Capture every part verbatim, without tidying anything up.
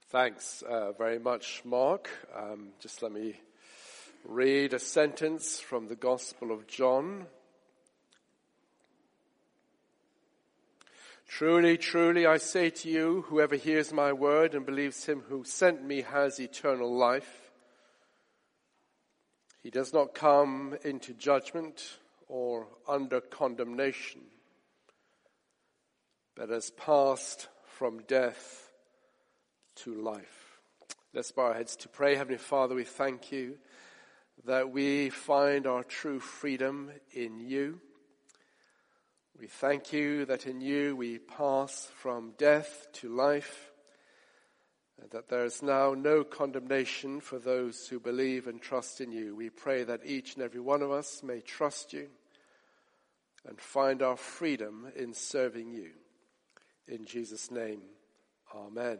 Thanks uh, very much, Mark. Um, just let me read a sentence from the Gospel of John. Truly, truly, I say to you, whoever hears my word and believes him who sent me has eternal life. He does not come into judgment or under condemnation, but has passed from death to life. Let's bow our heads to pray. Heavenly Father, we thank you that we find our true freedom in you. We thank you that in you we pass from death to life, and that there is now no condemnation for those who believe and trust in you. We pray that each and every one of us may trust you and find our freedom in serving you. In Jesus' name, amen.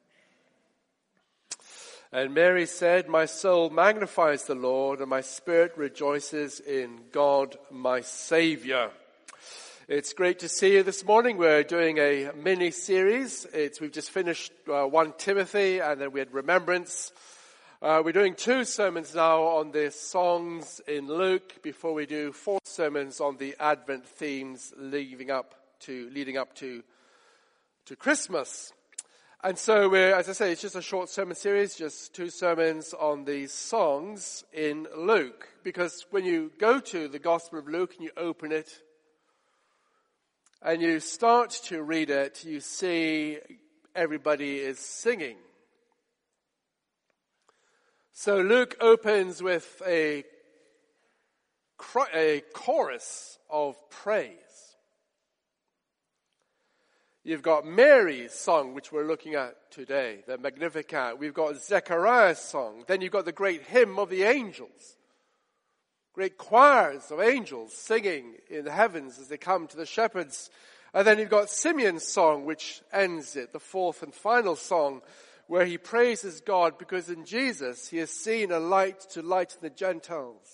And Mary said, "My soul magnifies the Lord, and my spirit rejoices in God my Saviour." It's great to see you this morning. We're doing a mini-series. It's, we've just finished uh, First Timothy, and then we had Remembrance. Uh, we're doing two sermons now on the songs in Luke before we do four sermons on the Advent themes leading up to leading up to to Christmas. And so, we're, as I say, it's just a short sermon series, just two sermons on these songs in Luke. Because when you go to the Gospel of Luke and you open it, and you start to read it, you see everybody is singing. So Luke opens with a, a chorus of praise. You've got Mary's song, which we're looking at today, the Magnificat. We've got Zechariah's song. Then you've got the great hymn of the angels. Great choirs of angels singing in the heavens as they come to the shepherds. And then you've got Simeon's song, which ends it, the fourth and final song, where he praises God because in Jesus he has seen a light to lighten the Gentiles.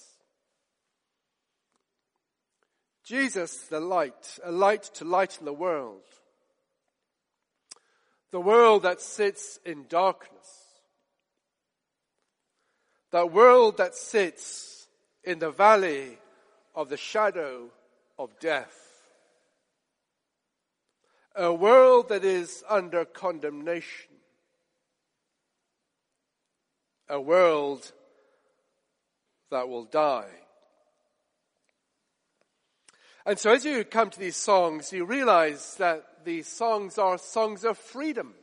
Jesus, the light, a light to lighten the world. The world that sits in darkness. That world that sits in the valley of the shadow of death. A world that is under condemnation. A world that will die. And so as you come to these songs, you realize that these songs are songs of freedom.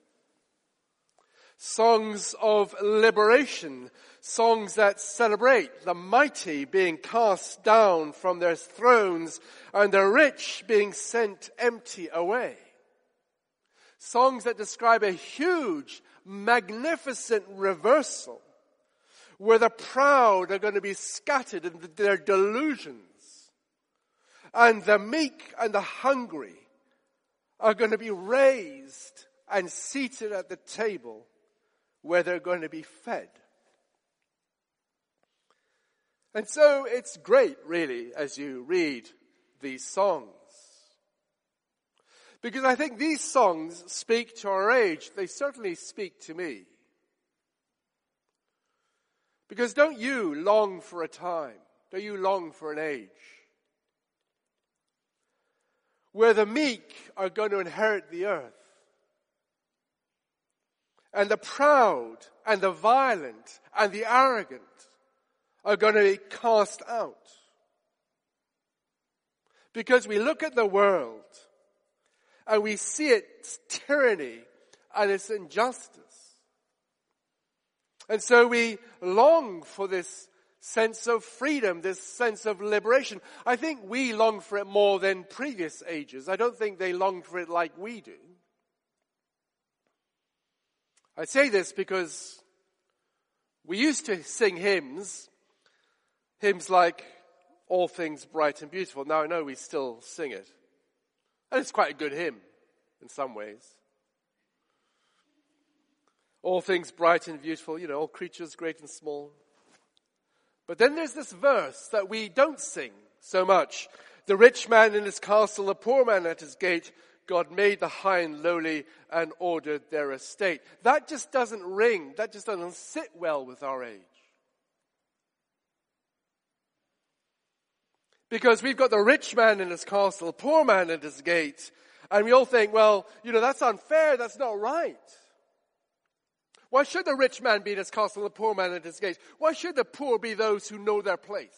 Songs of liberation. Songs that celebrate the mighty being cast down from their thrones and the rich being sent empty away. Songs that describe a huge, magnificent reversal where the proud are going to be scattered in their delusions and the meek and the hungry are going to be raised and seated at the table where they're going to be fed. And so it's great, really, as you read these songs. Because I think these songs speak to our age. They certainly speak to me. Because don't you long for a time, don't you long for an age where the meek are going to inherit the earth, and the proud and the violent and the arrogant are going to be cast out? Because we look at the world and we see its tyranny and its injustice. And so we long for this sense of freedom, this sense of liberation. I think we long for it more than previous ages. I don't think they long for it like we do. I say this because we used to sing hymns, hymns like All Things Bright and Beautiful. Now I know we still sing it. And it's quite a good hymn in some ways. All things bright and beautiful, you know, all creatures great and small. But then there's this verse that we don't sing so much. The rich man in his castle, the poor man at his gate. God made the high and lowly and ordered their estate. That just doesn't ring. That just doesn't sit well with our age. Because we've got the rich man in his castle, the poor man at his gate. And we all think, well, you know, that's unfair. That's not right. Why should the rich man be in his castle, the poor man at his gate? Why should the poor be those who know their place?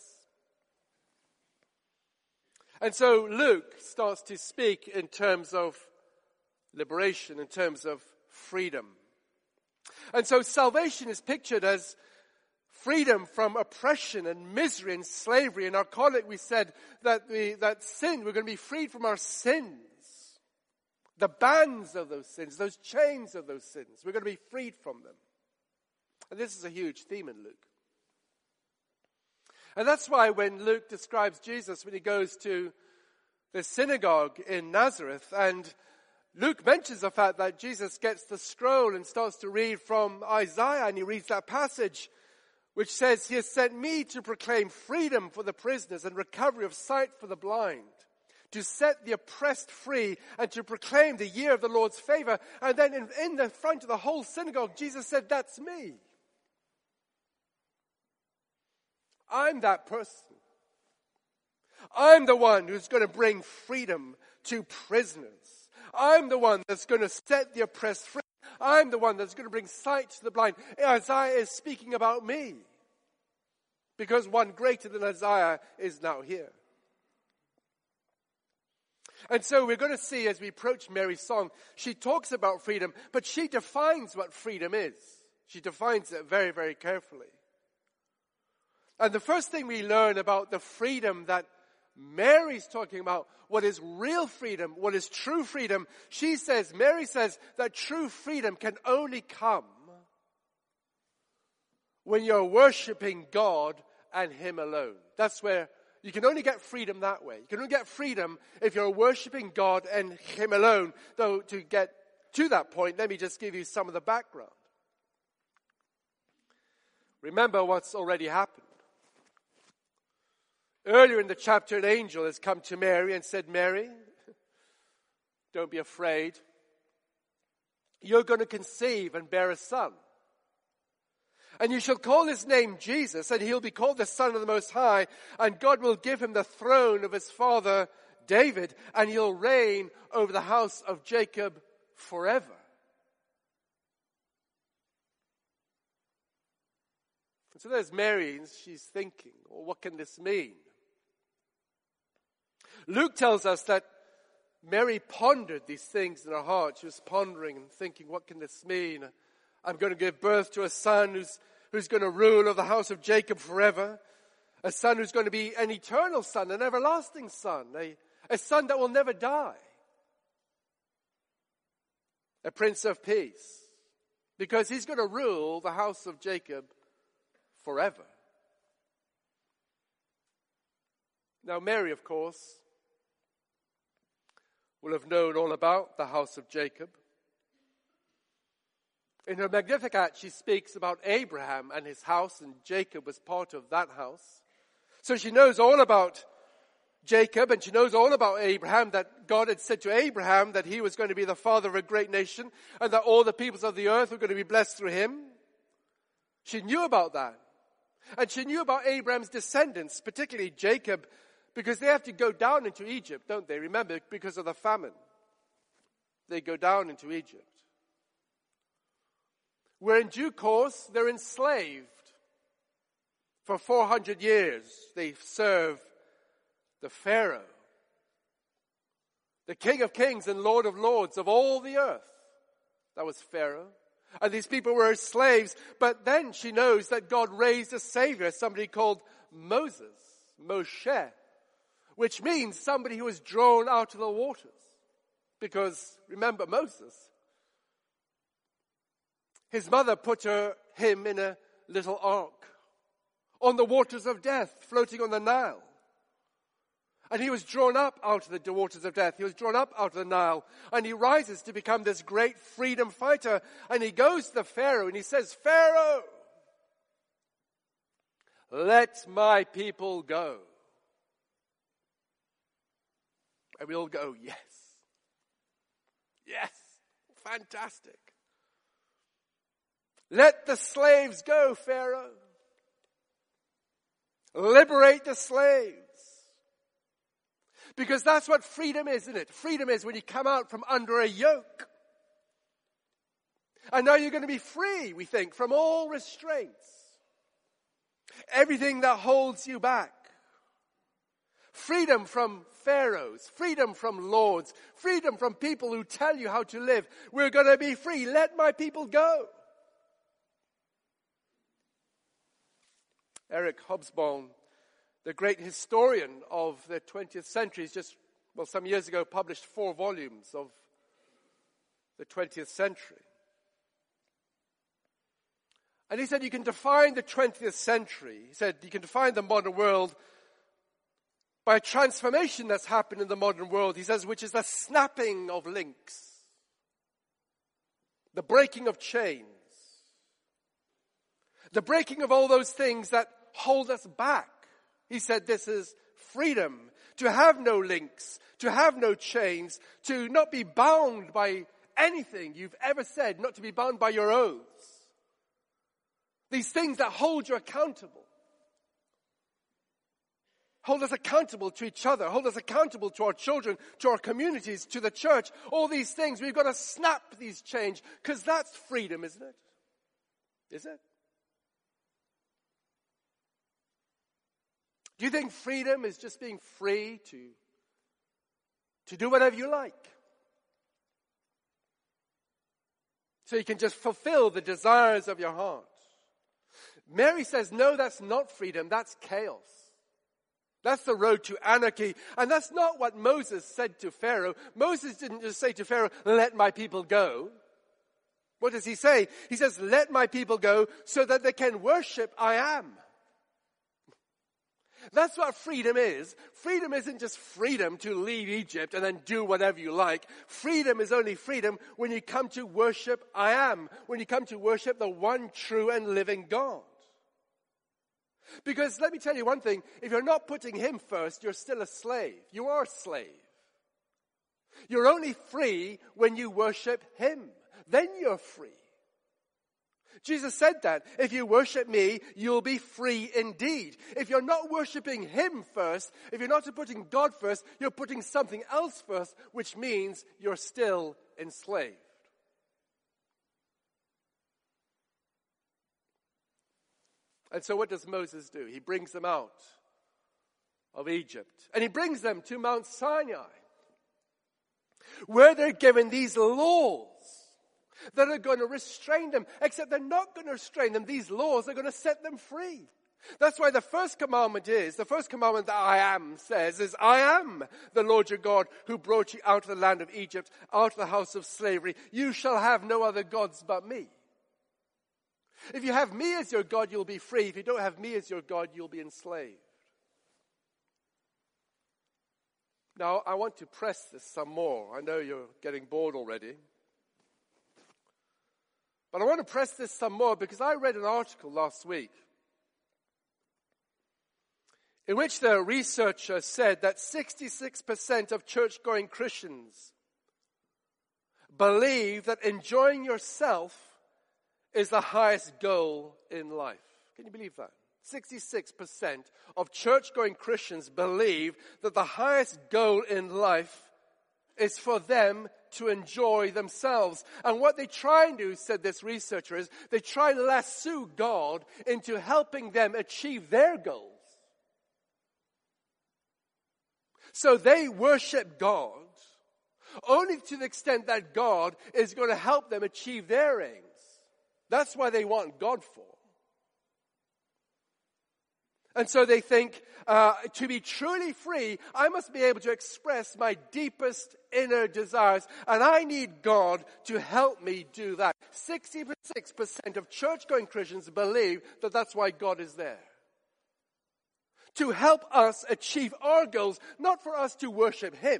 And so Luke starts to speak in terms of liberation, in terms of freedom. And so salvation is pictured as freedom from oppression and misery and slavery. In our collect, we said that we, that sin, we're going to be freed from our sins. The bands of those sins, those chains of those sins. We're going to be freed from them. And this is a huge theme in Luke. And that's why when Luke describes Jesus, when he goes to the synagogue in Nazareth, and Luke mentions the fact that Jesus gets the scroll and starts to read from Isaiah, and he reads that passage which says, he has sent me to proclaim freedom for the prisoners and recovery of sight for the blind, to set the oppressed free and to proclaim the year of the Lord's favor. And then in, in the front of the whole synagogue, Jesus said, that's me. I'm that person. I'm the one who's going to bring freedom to prisoners. I'm the one that's going to set the oppressed free. I'm the one that's going to bring sight to the blind. Isaiah is speaking about me. Because one greater than Isaiah is now here. And so we're going to see as we approach Mary's song, she talks about freedom, but she defines what freedom is. She defines it very, very carefully. And the first thing we learn about the freedom that Mary's talking about, what is real freedom, what is true freedom, she says, Mary says that true freedom can only come when you're worshiping God and Him alone. That's where you can only get freedom that way. You can only get freedom if you're worshiping God and Him alone. Though to get to that point, let me just give you some of the background. Remember what's already happened. Earlier in the chapter, an angel has come to Mary and said, Mary, don't be afraid. You're going to conceive and bear a son. And you shall call his name Jesus, and he'll be called the Son of the Most High, and God will give him the throne of his father David, and he'll reign over the house of Jacob forever. And so there's Mary, and she's thinking, well, what can this mean? Luke tells us that Mary pondered these things in her heart. She was pondering and thinking, what can this mean? I'm going to give birth to a son who's, who's going to rule over the house of Jacob forever. A son who's going to be an eternal son, an everlasting son. A, a son that will never die. A prince of peace. Because he's going to rule the house of Jacob forever. Now Mary, of course, will have known all about the house of Jacob. In her Magnificat, she speaks about Abraham and his house, and Jacob was part of that house. So she knows all about Jacob, and she knows all about Abraham, that God had said to Abraham that he was going to be the father of a great nation, and that all the peoples of the earth were going to be blessed through him. She knew about that. And she knew about Abraham's descendants, particularly Jacob, because they have to go down into Egypt, don't they? Remember, because of the famine. They go down into Egypt. Where in due course, they're enslaved. For four hundred years, they serve the Pharaoh, the King of Kings and Lord of Lords of all the earth. That was Pharaoh. And these people were slaves. But then she knows that God raised a Savior, somebody called Moses, Moshe, which means somebody who was drawn out of the waters. Because, remember Moses, his mother put her, him in a little ark on the waters of death, floating on the Nile. And he was drawn up out of the waters of death. He was drawn up out of the Nile. And he rises to become this great freedom fighter. And he goes to the Pharaoh and he says, Pharaoh, let my people go. And we all go, yes. Yes, fantastic. Let the slaves go, Pharaoh. Liberate the slaves. Because that's what freedom is, isn't it? Freedom is when you come out from under a yoke. And now you're going to be free, we think, from all restraints. Everything that holds you back. Freedom from pharaohs. Freedom from lords. Freedom from people who tell you how to live. We're going to be free. Let my people go. Eric Hobsbawm, the great historian of the twentieth century, has just, well, some years ago published four volumes of the twentieth century. And he said you can define the twentieth century. He said you can define the modern world by a transformation that's happened in the modern world. He says, which is the snapping of links, the breaking of chains, the breaking of all those things that hold us back. He said this is freedom, to have no links, to have no chains, to not be bound by anything you've ever said, not to be bound by your oaths. These things that hold you accountable. Hold us accountable to each other. Hold us accountable to our children, to our communities, to the church. All these things, we've got to snap these chains, because that's freedom, isn't it? Is it? Do you think freedom is just being free to, to do whatever you like? So you can just fulfill the desires of your heart. Mary says, no, that's not freedom, that's chaos. That's the road to anarchy. And that's not what Moses said to Pharaoh. Moses didn't just say to Pharaoh, let my people go. What does he say? He says, let my people go so that they can worship I am. That's what freedom is. Freedom isn't just freedom to leave Egypt and then do whatever you like. Freedom is only freedom when you come to worship I am. When you come to worship the one true and living God. Because let me tell you one thing. If you're not putting him first, you're still a slave. You are a slave. You're only free when you worship him. Then you're free. Jesus said that. If you worship me, you'll be free indeed. If you're not worshiping him first, if you're not putting God first, you're putting something else first, which means you're still enslaved. And so what does Moses do? He brings them out of Egypt. And he brings them to Mount Sinai, where they're given these laws that are going to restrain them, except they're not going to restrain them. These laws are going to set them free. That's why the first commandment is, the first commandment that I am says is, I am the Lord your God who brought you out of the land of Egypt, out of the house of slavery. You shall have no other gods but me. If you have me as your God, you'll be free. If you don't have me as your God, you'll be enslaved. Now, I want to press this some more. I know you're getting bored already. But I want to press this some more because I read an article last week in which the researcher said that sixty-six percent of church-going Christians believe that enjoying yourself is the highest goal in life. Can you believe that? sixty-six percent of church-going Christians believe that the highest goal in life is for them to enjoy themselves. And what they try and do, said this researcher, is they try and lasso God into helping them achieve their goals. So they worship God only to the extent that God is going to help them achieve their aims. That's why they want God for. And so they think, uh, to be truly free, I must be able to express my deepest inner desires. And I need God to help me do that. sixty-six percent of church-going Christians believe that that's why God is there. To help us achieve our goals, not for us to worship him.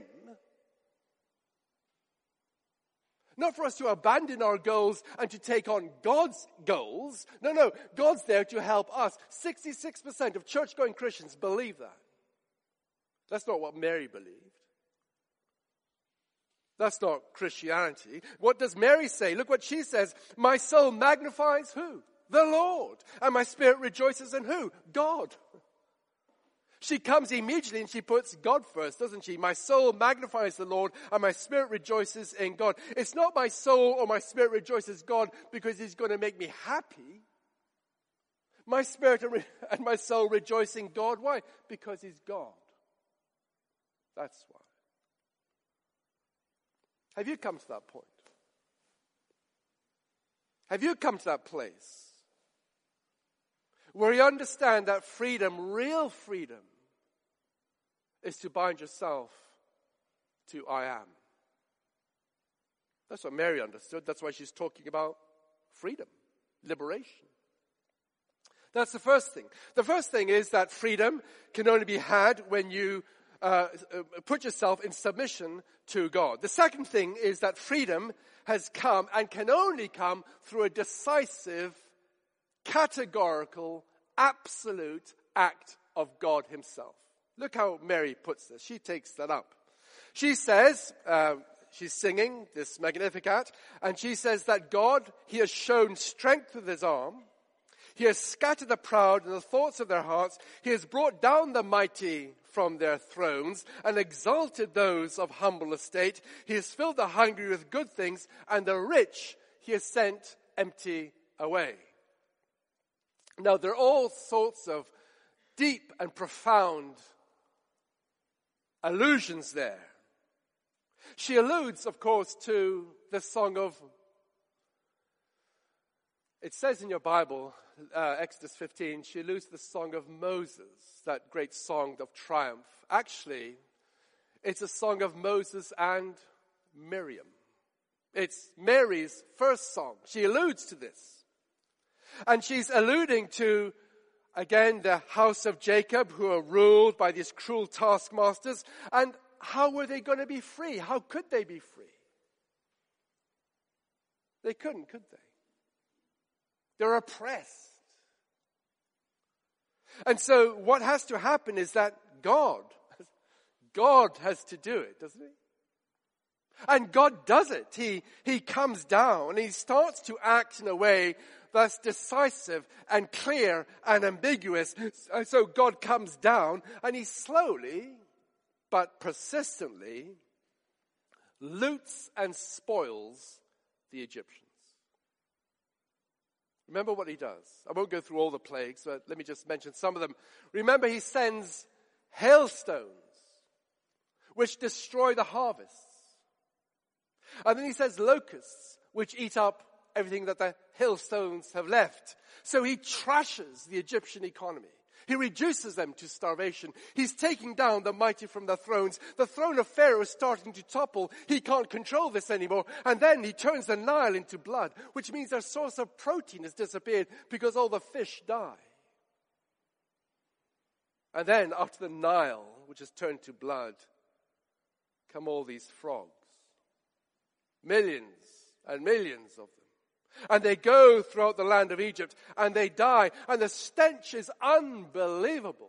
Not for us to abandon our goals and to take on God's goals. No, no, God's there to help us. sixty-six percent of church-going Christians believe that. That's not what Mary believed. That's not Christianity. What does Mary say? Look what she says. My soul magnifies who? The Lord. And my spirit rejoices in who? God. She comes immediately and she puts God first, doesn't she? My soul magnifies the Lord and my spirit rejoices in God. It's not my soul or my spirit rejoices God because he's going to make me happy. My spirit and my soul rejoice in God. Why? Because he's God. That's why. Have you come to that point? Have you come to that place where you understand that freedom, real freedom, is to bind yourself to I am? That's what Mary understood. That's why she's talking about freedom, liberation. That's the first thing. The first thing is that freedom can only be had when you uh, put yourself in submission to God. The second thing is that freedom has come and can only come through a decisive, categorical, absolute act of God himself. Look how Mary puts this. She takes that up. She says, uh, she's singing this Magnificat, and she says that God, he has shown strength with his arm. He has scattered the proud in the thoughts of their hearts. He has brought down the mighty from their thrones and exalted those of humble estate. He has filled the hungry with good things, and the rich he has sent empty away. Now, there are all sorts of deep and profound allusions there. She alludes, of course, to the song of, it says in your Bible, uh, Exodus fifteen, she alludes to the song of Moses, that great song of triumph. Actually, it's a song of Moses and Miriam. It's Mary's first song. She alludes to this. And she's alluding to, again, the house of Jacob, who are ruled by these cruel taskmasters. And how were they going to be free? How could they be free? They couldn't, could they? They're oppressed. And so what has to happen is that God, God has to do it, doesn't he? And God does it. He, he comes down and he starts to act in a way that's decisive and clear and ambiguous. So God comes down and he slowly but persistently loots and spoils the Egyptians. Remember what he does. I won't go through all the plagues, but let me just mention some of them. Remember, he sends hailstones, which destroy the harvests. And then he says locusts, which eat up everything that the hailstones have left. So he trashes the Egyptian economy. He reduces them to starvation. He's taking down the mighty from their thrones. The throne of Pharaoh is starting to topple. He can't control this anymore. And then he turns the Nile into blood, which means their source of protein has disappeared because all the fish die. And then after the Nile, which has turned to blood, come all these frogs. Millions and millions of them. And they go throughout the land of Egypt, and they die, and the stench is unbelievable.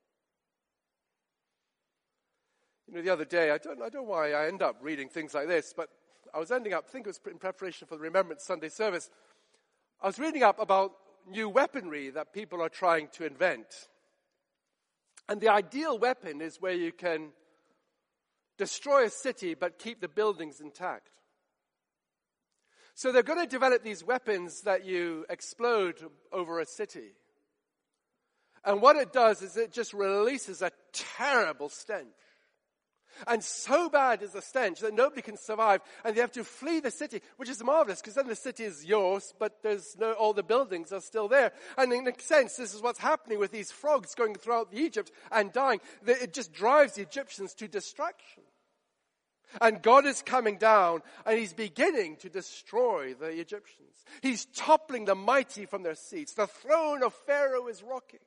You know, the other day, I don't, I don't know why I end up reading things like this, but I was ending up, I think it was in preparation for the Remembrance Sunday service, I was reading up about new weaponry that people are trying to invent. And the ideal weapon is where you can destroy a city but keep the buildings intact. So they're going to develop these weapons that you explode over a city. And what it does is it just releases a terrible stench. And so bad is the stench that nobody can survive, and they have to flee the city, which is marvelous, because then the city is yours, but there's no, all the buildings are still there. And in a sense, this is what's happening with these frogs going throughout Egypt and dying. It just drives the Egyptians to distraction. And God is coming down and he's beginning to destroy the Egyptians. He's toppling the mighty from their seats. The throne of Pharaoh is rocking.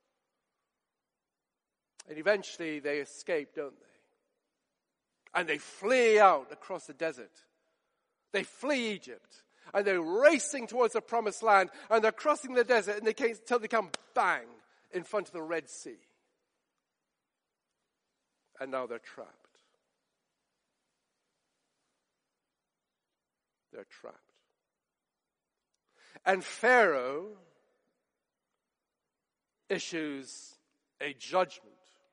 And eventually they escape, don't they? And they flee out across the desert. They flee Egypt. And they're racing towards the promised land. And they're crossing the desert and they can't, until they come bang in front of the Red Sea. And now they're trapped. they're trapped. And Pharaoh issues a judgment.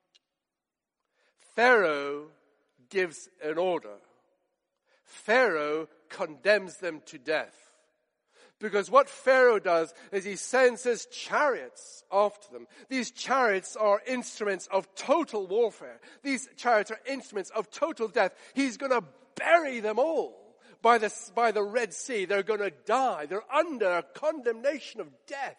Pharaoh gives an order. Pharaoh condemns them to death. Because what Pharaoh does is he sends his chariots after them. These chariots are instruments of total warfare. These chariots are instruments of total death. He's going to bury them all by the, by the Red Sea. They're going to die. They're under a condemnation of death.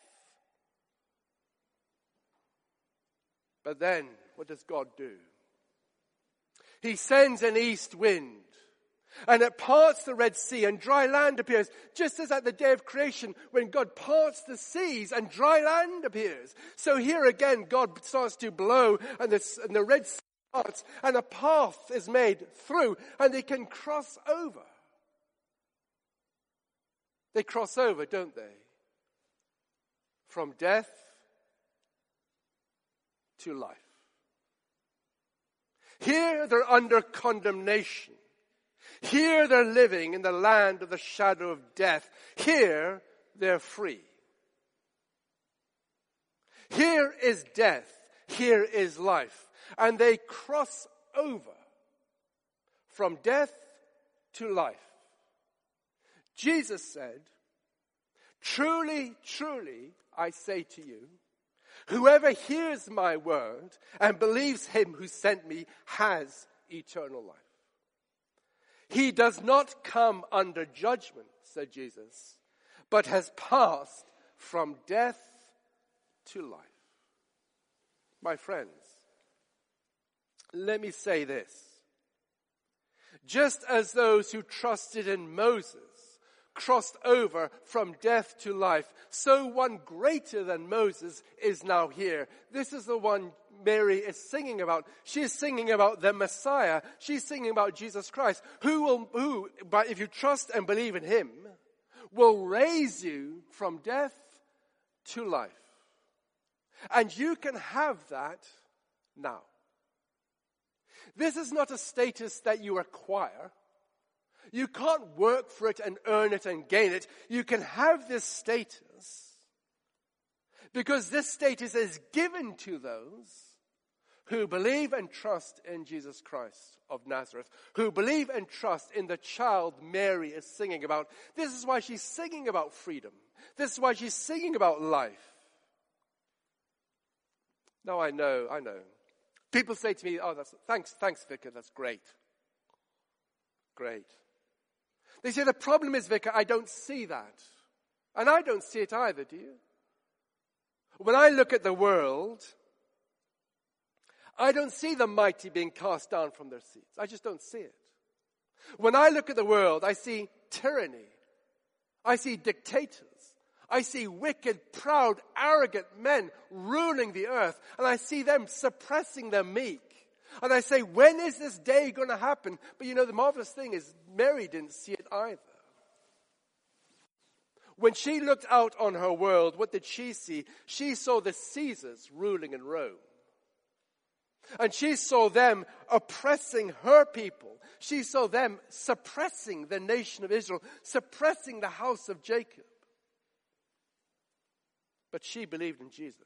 But then, what does God do? He sends an east wind. And it parts the Red Sea and dry land appears, just as at the day of creation when God parts the seas and dry land appears. So here again God starts to blow and, this, and the Red Sea parts and a path is made through and they can cross over. They cross over, don't they? From death to life. Here they're under condemnation. Here they're living in the land of the shadow of death. Here they're free. Here is death. Here is life. And they cross over from death to life. Jesus said, "Truly, truly, I say to you, whoever hears my word and believes him who sent me has eternal life. He does not come under judgment," said Jesus, "but has passed from death to life." My friends, let me say this. Just as those who trusted in Moses crossed over from death to life, so one greater than Moses is now here. This is the one Mary is singing about. She's singing about the Messiah. She's singing about Jesus Christ, who will, who, but if you trust and believe in him, will raise you from death to life. And you can have that now. This is not a status that you acquire. You can't work for it and earn it and gain it. You can have this status because this status is given to those who believe and trust in Jesus Christ of Nazareth, who believe and trust in the child Mary is singing about. This is why she's singing about freedom. This is why she's singing about life. Now I know, I know. People say to me, "Oh, that's thanks, thanks, Vicar, that's great. Great." They say, "The problem is, Vicar, I don't see that." And I don't see it either, do you? When I look at the world, I don't see the mighty being cast down from their seats. I just don't see it. When I look at the world, I see tyranny. I see dictators. I see wicked, proud, arrogant men ruling the earth. And I see them suppressing the meek. And I say, when is this day going to happen? But you know, the marvelous thing is, Mary didn't see it either. When she looked out on her world, what did she see? She saw the Caesars ruling in Rome. And she saw them oppressing her people. She saw them suppressing the nation of Israel, suppressing the house of Jacob. But she believed in Jesus.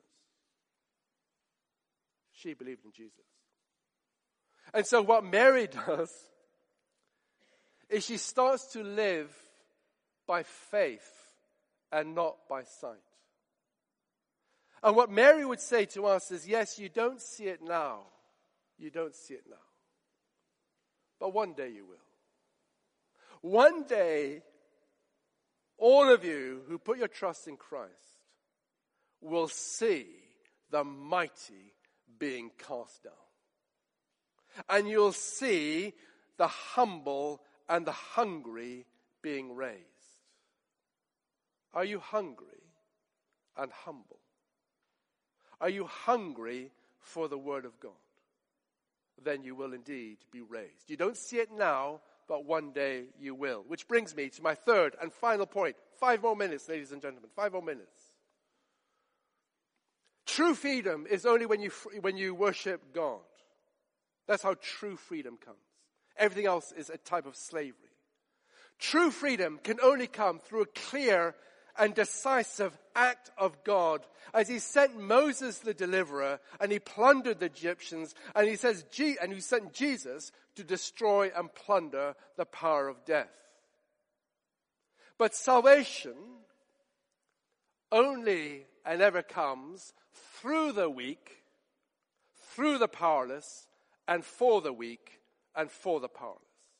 She believed in Jesus. And so what Mary does is she starts to live by faith and not by sight. And what Mary would say to us is, yes, you don't see it now. You don't see it now. But one day you will. One day, all of you who put your trust in Christ will see the mighty being cast down. And you'll see the humble and the hungry being raised. Are you hungry and humble? Are you hungry for the Word of God? Then you will indeed be raised. You don't see it now, but one day you will. Which brings me to my third and final point. Five more minutes, ladies and gentlemen. Five more minutes. True freedom is only when you when you worship God. That's how true freedom comes. Everything else is a type of slavery. True freedom can only come through a clear and decisive act of God, as he sent Moses the deliverer, and he plundered the Egyptians, and he says, and he sent Jesus to destroy and plunder the power of death. But salvation only and ever comes through the weak, through the powerless, and for the weak, and for the powerless.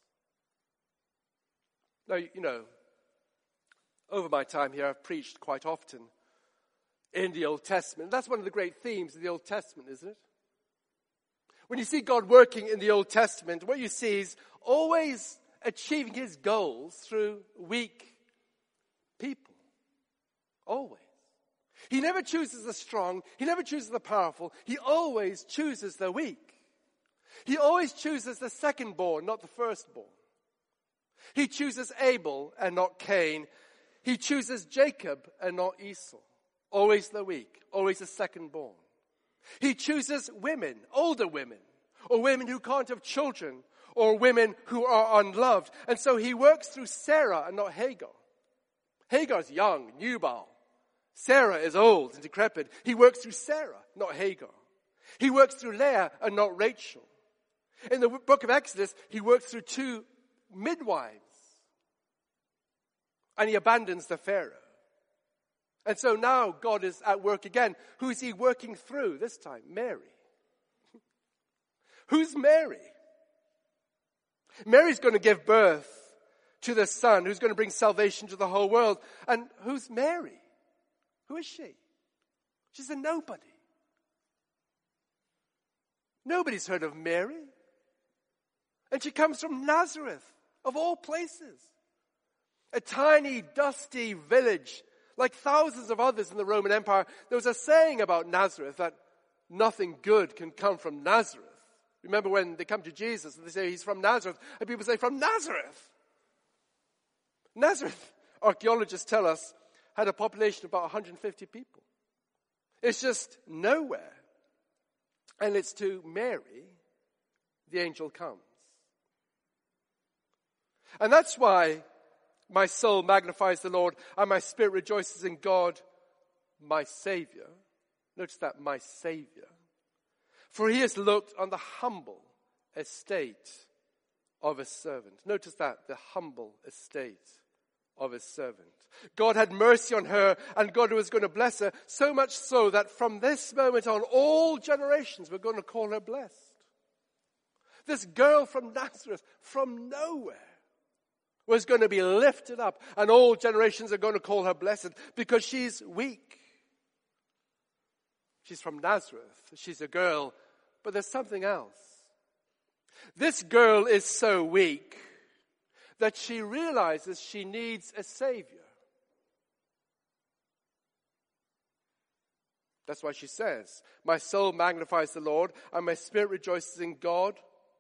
Now, you know, over my time here, I've preached quite often in the Old Testament. That's one of the great themes of the Old Testament, isn't it? When you see God working in the Old Testament, what you see is always achieving his goals through weak people. Always. He never chooses the strong. He never chooses the powerful. He always chooses the weak. He always chooses the second-born, not the firstborn. He chooses Abel and not Cain. He chooses Jacob and not Esau. Always the weak, always the second-born. He chooses women, older women, or women who can't have children, or women who are unloved. And so he works through Sarah and not Hagar. Hagar's young, nubile. Sarah is old and decrepit. He works through Sarah, not Hagar. He works through Leah and not Rachel. In the book of Exodus, he works through two midwives. And he abandons the Pharaoh. And so now God is at work again. Who is he working through this time? Mary. Who's Mary? Mary's going to give birth to the Son who's going to bring salvation to the whole world. And who's Mary? Who is she? She's a nobody. Nobody's heard of Mary. And she comes from Nazareth, of all places. A tiny, dusty village, like thousands of others in the Roman Empire. There was a saying about Nazareth that nothing good can come from Nazareth. Remember when they come to Jesus and they say he's from Nazareth, and people say, from Nazareth? Nazareth, archaeologists tell us, had a population of about one hundred fifty people. It's just nowhere. And it's to Mary the angel comes. And that's why my soul magnifies the Lord, and my spirit rejoices in God, my Savior. Notice that, my Savior. For he has looked on the humble estate of his servant. Notice that, the humble estate of his servant. God had mercy on her, and God was going to bless her, so much so that from this moment on, all generations were going to call her blessed. This girl from Nazareth, from nowhere, was going to be lifted up, and all generations are going to call her blessed because she's weak. She's from Nazareth. She's a girl, but there's something else. This girl is so weak that she realizes she needs a Savior. That's why she says, my soul magnifies the Lord, and my spirit rejoices in God,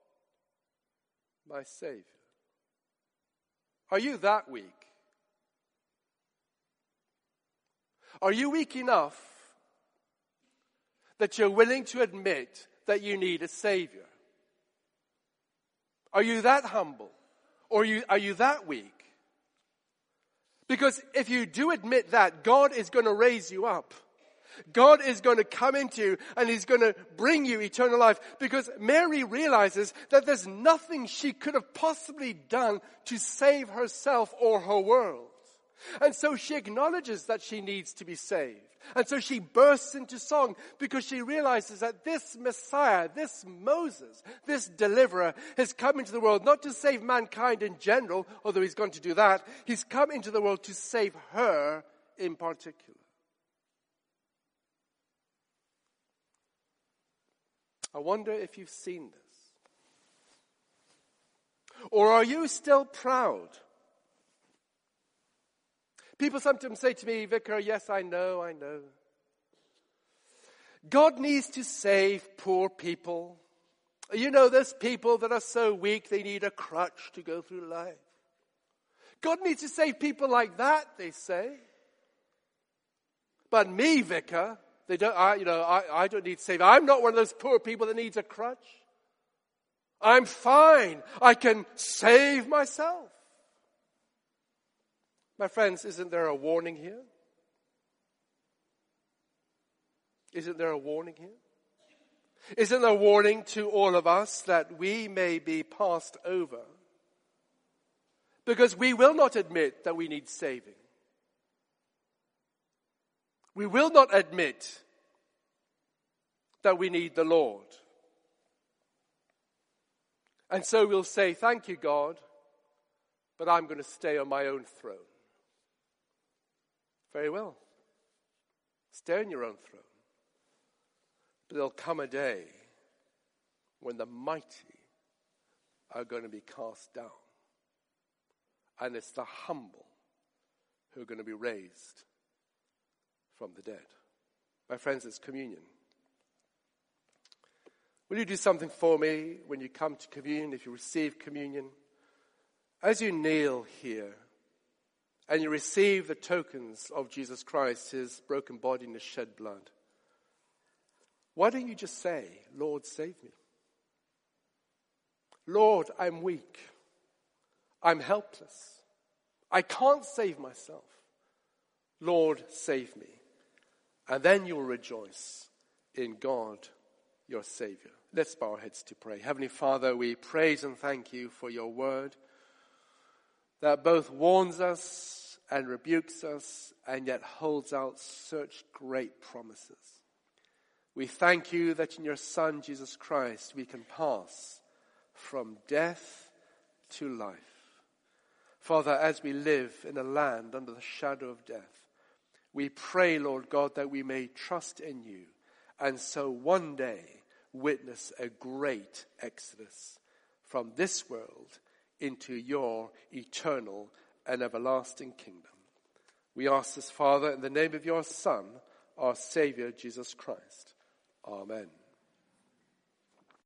my Savior. Are you that weak? Are you weak enough that you're willing to admit that you need a Savior? Are you that humble? Or are you, are you that weak? Because if you do admit that, God is going to raise you up. God is going to come into you and he's going to bring you eternal life, because Mary realizes that there's nothing she could have possibly done to save herself or her world. And so she acknowledges that she needs to be saved. And so she bursts into song because she realizes that this Messiah, this Moses, this deliverer has come into the world not to save mankind in general, although he's going to do that. He's come into the world to save her in particular. I wonder if you've seen this. Or are you still proud? People sometimes say to me, Vicar, yes, I know, I know. God needs to save poor people. You know, there's people that are so weak they need a crutch to go through life. God needs to save people like that, they say. But me, Vicar, they don't. I, you know, I, I don't need saving. I'm not one of those poor people that needs a crutch. I'm fine. I can save myself. My friends, isn't there a warning here? Isn't there a warning here? Isn't there a warning to all of us that we may be passed over because we will not admit that we need saving? We will not admit that we need the Lord. And so we'll say, thank you, God, but I'm going to stay on my own throne. Very well. Stay on your own throne. But there'll come a day when the mighty are going to be cast down. And it's the humble who are going to be raised from the dead. My friends, it's communion. Will you do something for me when you come to communion, if you receive communion? As you kneel here and you receive the tokens of Jesus Christ, his broken body and his shed blood, why don't you just say, Lord, save me? Lord, I'm weak. I'm helpless. I can't save myself. Lord, save me. And then you'll rejoice in God, your Savior. Let's bow our heads to pray. Heavenly Father, we praise and thank you for your word that both warns us and rebukes us and yet holds out such great promises. We thank you that in your Son, Jesus Christ, we can pass from death to life. Father, as we live in a land under the shadow of death, we pray, Lord God, that we may trust in you and so one day witness a great exodus from this world into your eternal and everlasting kingdom. We ask this, Father, in the name of your Son, our Savior, Jesus Christ. Amen.